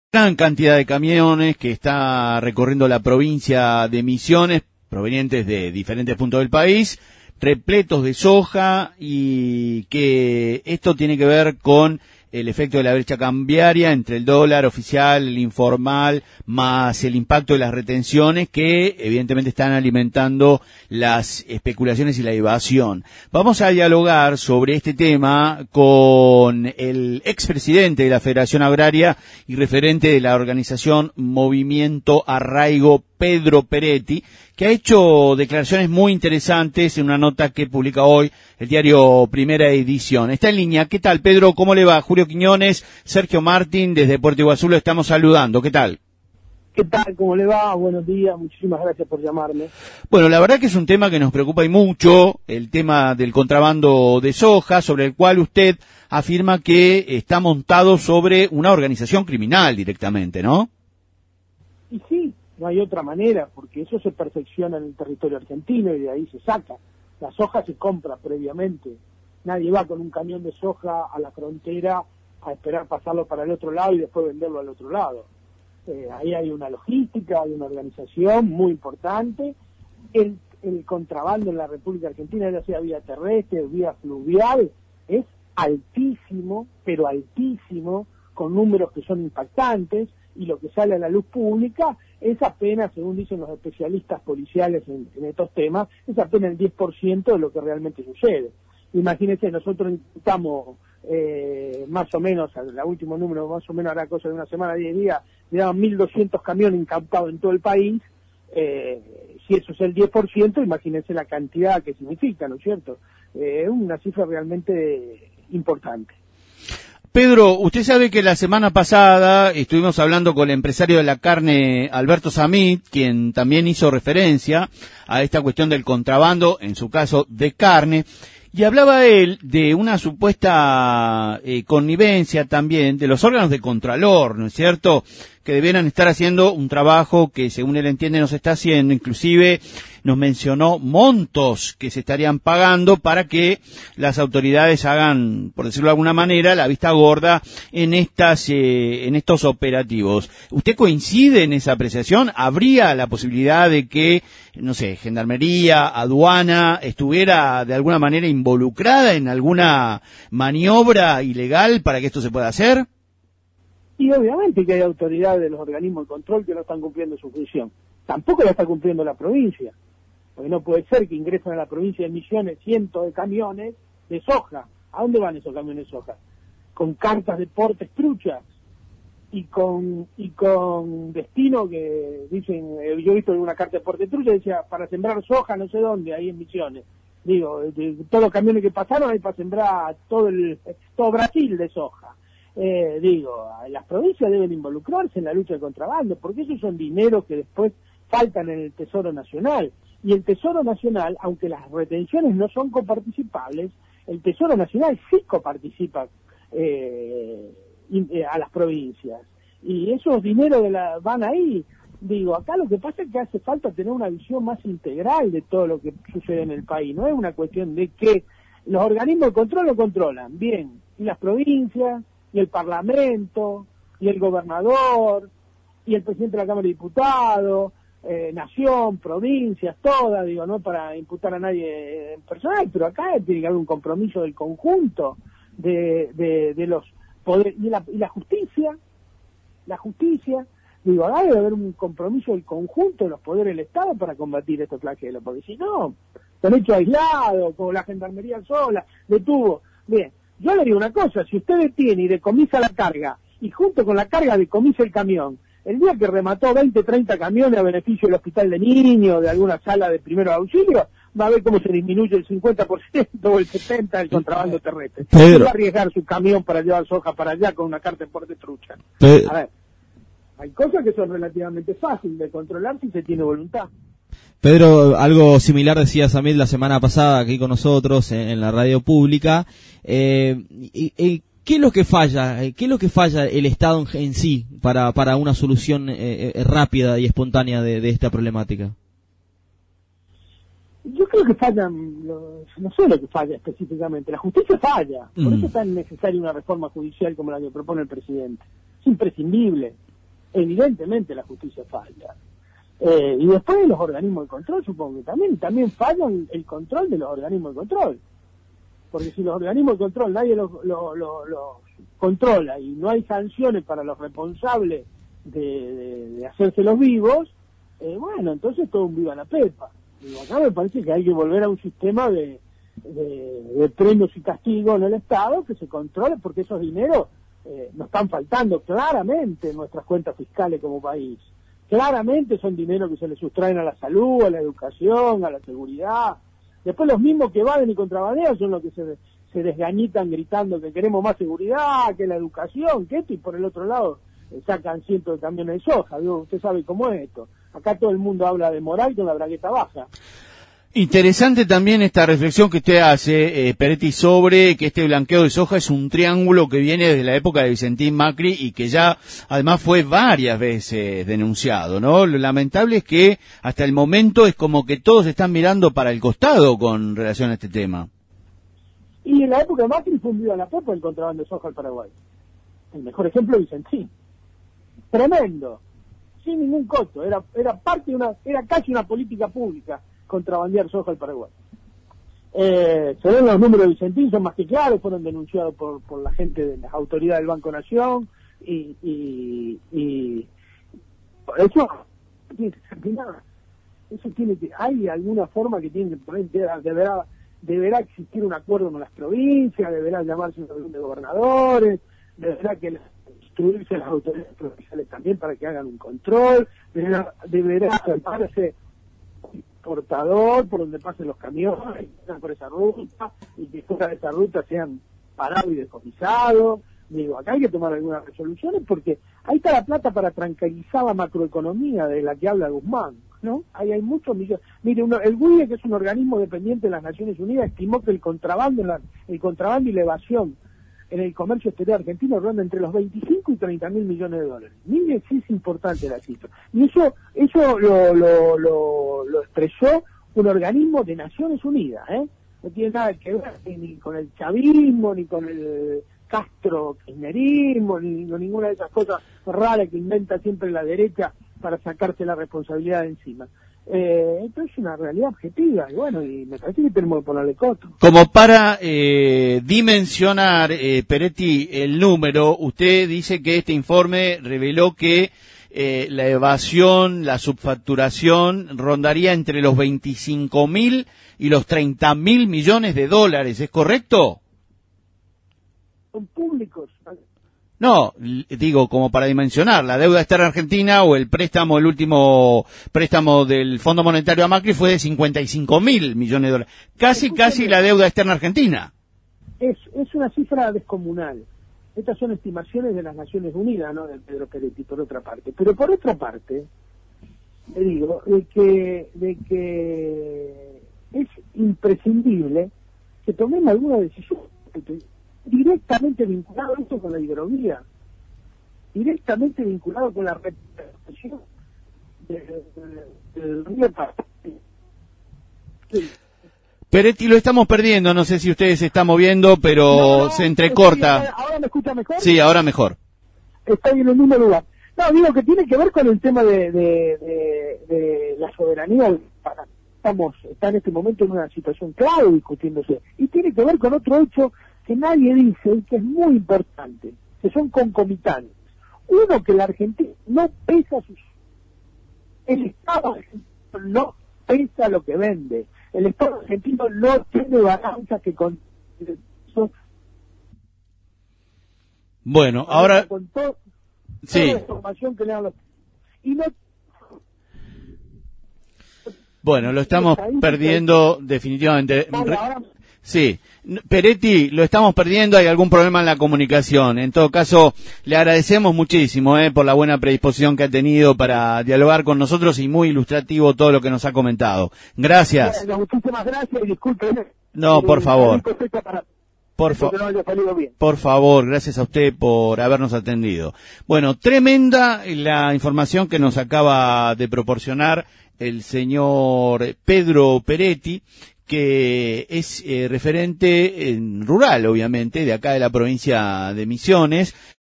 Gran cantidad de camiones que está recorriendo la provincia de Misiones, provenientes de diferentes puntos del país, repletos de soja, y que esto tiene que ver con el efecto de la brecha cambiaria entre el dólar oficial, el informal, más el impacto de las retenciones que evidentemente están alimentando las especulaciones y la evasión. Vamos a dialogar sobre este tema con el expresidente de la Federación Agraria y referente de la organización Movimiento Arraigo, Pedro Peretti, que ha hecho declaraciones muy interesantes en una nota que publica hoy el diario Primera Edición. Está en línea. ¿Qué tal, Pedro? ¿Cómo le va? Julio Quiñones, Sergio Martín, desde Puerto Iguazú lo estamos saludando. ¿Qué tal? ¿Qué tal? ¿Cómo le va? Buenos días, muchísimas gracias por llamarme. Bueno, la verdad que es un tema que nos preocupa y mucho, el tema del contrabando de soja, sobre el cual usted afirma que está montado sobre una organización criminal directamente, ¿no? Y sí, no hay otra manera, porque eso se perfecciona en el territorio argentino y de ahí se saca. La soja se compra previamente. Nadie va con un camión de soja a la frontera a esperar pasarlo para el otro lado y después venderlo al otro lado. Ahí hay una logística, hay una organización muy importante. El contrabando en la República Argentina, ya sea vía terrestre, vía fluvial, es altísimo, pero altísimo, con números que son impactantes, y lo que sale a la luz pública es apenas, según dicen los especialistas policiales en estos temas, es apenas el 10% de lo que realmente sucede. Imagínense, nosotros intentamos más o menos, el último número, más o menos hará cosa de una semana, 10 días, llevaban 1.200 camiones incautados en todo el país. Si eso es el 10%, imagínense la cantidad que significa, ¿no es cierto? Es una cifra realmente importante. Pedro, usted sabe que la semana pasada estuvimos hablando con el empresario de la carne, Alberto Samit, quien también hizo referencia a esta cuestión del contrabando, en su caso de carne, y hablaba él de una supuesta connivencia también de los órganos de Contralor, ¿no es cierto?, que debieran estar haciendo un trabajo que, según él entiende, no se está haciendo. Inclusive nos mencionó montos que se estarían pagando para que las autoridades hagan, por decirlo de alguna manera, la vista gorda en estos operativos. ¿Usted coincide en esa apreciación? ¿Habría la posibilidad de que, no sé, Gendarmería, aduana, estuviera de alguna manera involucrada en alguna maniobra ilegal para que esto se pueda hacer? Y obviamente que hay autoridades de los organismos de control que no están cumpliendo su función. Tampoco la está cumpliendo la provincia, porque no puede ser que ingresen a la provincia de Misiones cientos de camiones de soja. ¿A dónde van esos camiones de soja? Con cartas de portes truchas y con destino que dicen, yo he visto una carta de porte trucha, decía, para sembrar soja no sé dónde, ahí en Misiones. Digo, todos los camiones que pasaron hay para sembrar todo Brasil de soja. Las provincias deben involucrarse en la lucha del contrabando, porque esos son dineros que después faltan en el Tesoro Nacional. Y el Tesoro Nacional, aunque las retenciones no son coparticipables, el Tesoro Nacional sí coparticipa a las provincias. Y esos dineros van ahí. Digo, acá lo que pasa es que hace falta tener una visión más integral de todo lo que sucede en el país. No es una cuestión de que los organismos de control lo controlan, bien, y las provincias, y el Parlamento, y el gobernador, y el presidente de la Cámara de Diputados, nación, provincias, todas, digo, no para imputar a nadie en personal, pero acá tiene que haber un compromiso del conjunto de los poderes, y la justicia, digo, acá debe haber un compromiso del conjunto de los poderes del Estado para combatir estos flagelos, porque si no, son hechos aislados, como la Gendarmería sola, detuvo, bien. Yo le digo una cosa, si usted detiene y decomisa la carga, y junto con la carga decomisa el camión, el día que remató 20, 30 camiones a beneficio del hospital de niños, de alguna sala de primeros auxilios, va a ver cómo se disminuye el 50% o el 70% del contrabando terrestre. ¿Quién va a arriesgar su camión para llevar soja para allá con una carta de porte trucha? A ver, hay cosas que son relativamente fáciles de controlar si se tiene voluntad. Pedro, algo similar decía Samit la semana pasada aquí con nosotros en la radio pública. ¿Qué es lo que falla? ¿Qué es lo que falla el Estado en sí para una solución rápida y espontánea de esta problemática? Yo creo que fallan, no sé lo que falla específicamente, la justicia falla. Por eso es tan necesaria una reforma judicial como la que propone el presidente. Es imprescindible. evidentemente la justicia falla. Y después los organismos de control, supongo que también fallan el control de los organismos de control. Porque si los organismos de control nadie los controla y no hay sanciones para los responsables de hacerse los vivos, bueno, entonces todo un viva la pepa. Y acá me parece que hay que volver a un sistema de premios y castigos en el Estado que se controle, porque esos dineros nos están faltando claramente en nuestras cuentas fiscales como país. Claramente son dinero que se le sustraen a la salud, a la educación, a la seguridad. Después los mismos que evaden y contrabandean son los que se desgañitan gritando que queremos más seguridad, que la educación, que esto, y por el otro lado sacan cientos de camiones de soja. Digo, usted sabe cómo es esto. Acá todo el mundo habla de moral con la bragueta baja. Interesante también esta reflexión que usted hace, Peretti, sobre que este blanqueo de soja es un triángulo que viene desde la época de Vicentín Macri y que ya además fue varias veces denunciado, ¿no? Lo lamentable es que hasta el momento es como que todos están mirando para el costado con relación a este tema. Y en la época de Macri fue un viva la pepa el contrabando de soja al Paraguay. El mejor ejemplo, Vicentín. Tremendo. Sin ningún costo. Era casi una política pública contrabandear soja al Paraguay. Se ven los números de Vicentín, son más que claros, fueron denunciados por la gente de las autoridades del Banco Nación y por eso tiene que ser nada. Eso tiene que, hay alguna forma que tiene que poner, deberá existir un acuerdo con las provincias, deberá llamarse una reunión de gobernadores, deberá que instruirse las autoridades provinciales también para que hagan un control, deberá prepararse portador por donde pasen los camiones, por esa ruta, y que fuera de esa ruta sean parados y decomisados. Digo, acá hay que tomar algunas resoluciones porque ahí está la plata para tranquilizar la macroeconomía de la que habla Guzmán, ¿no? Ahí hay muchos millones. Mire, el WIE, que es un organismo dependiente de las Naciones Unidas, estimó que el contrabando y la evasión en el comercio exterior argentino ronda entre los 25 y 30 mil millones de dólares. Mire si es importante la cifra. Y eso lo expresó un organismo de Naciones Unidas, ¿eh? No tiene nada que ver ni con el chavismo, ni con el Castro-kirchnerismo, ni con ninguna de esas cosas raras que inventa siempre la derecha para sacarse la responsabilidad de encima. Esto es una realidad objetiva, y bueno, y me parece que tenemos que ponerle coto. Como para dimensionar, Peretti, el número, usted dice que este informe reveló que la evasión, la subfacturación rondaría entre los 25.000 y los 30.000 millones de dólares, ¿es correcto? Son públicos. No, digo, como para dimensionar, la deuda externa argentina o el último préstamo del Fondo Monetario a Macri fue de 55.000 millones de dólares. Casi la deuda externa argentina. Es una cifra descomunal. Estas son estimaciones de las Naciones Unidas, ¿no? De Pedro Peretti, por otra parte. Pero por otra parte, le digo, de que es imprescindible que tomemos alguna decisión directamente vinculado a esto con la hidrovía, directamente vinculado con la recuperación del río Paraguay. Sí. Peretti, lo estamos perdiendo, no sé si usted se está moviendo, pero no, se entrecorta. ¿Ahora me escucha mejor? Sí, ahora mejor. Está en el mismo lugar. No, digo que tiene que ver con el tema de la soberanía. Está en este momento en una situación clave discutiéndose. Y tiene que ver con otro hecho que nadie dice y que es muy importante, que son concomitantes. Uno, que la Argentina no pesa el Estado argentino no pesa lo que vende. El Estado argentino no tiene balanzas que con... Bueno, ahora... Con toda sí. La información que le dan los... Y no... Bueno, lo estamos perdiendo definitivamente. Vale, ahora... Sí, Peretti, lo estamos perdiendo, hay algún problema en la comunicación. En todo caso, le agradecemos muchísimo por la buena predisposición que ha tenido para dialogar con nosotros y muy ilustrativo todo lo que nos ha comentado. Gracias. Bueno, muchísimas gracias y disculpen. No, por favor. Por favor, gracias a usted por habernos atendido. Bueno, tremenda la información que nos acaba de proporcionar el señor Pedro Peretti, que es referente rural, obviamente, de acá de la provincia de Misiones.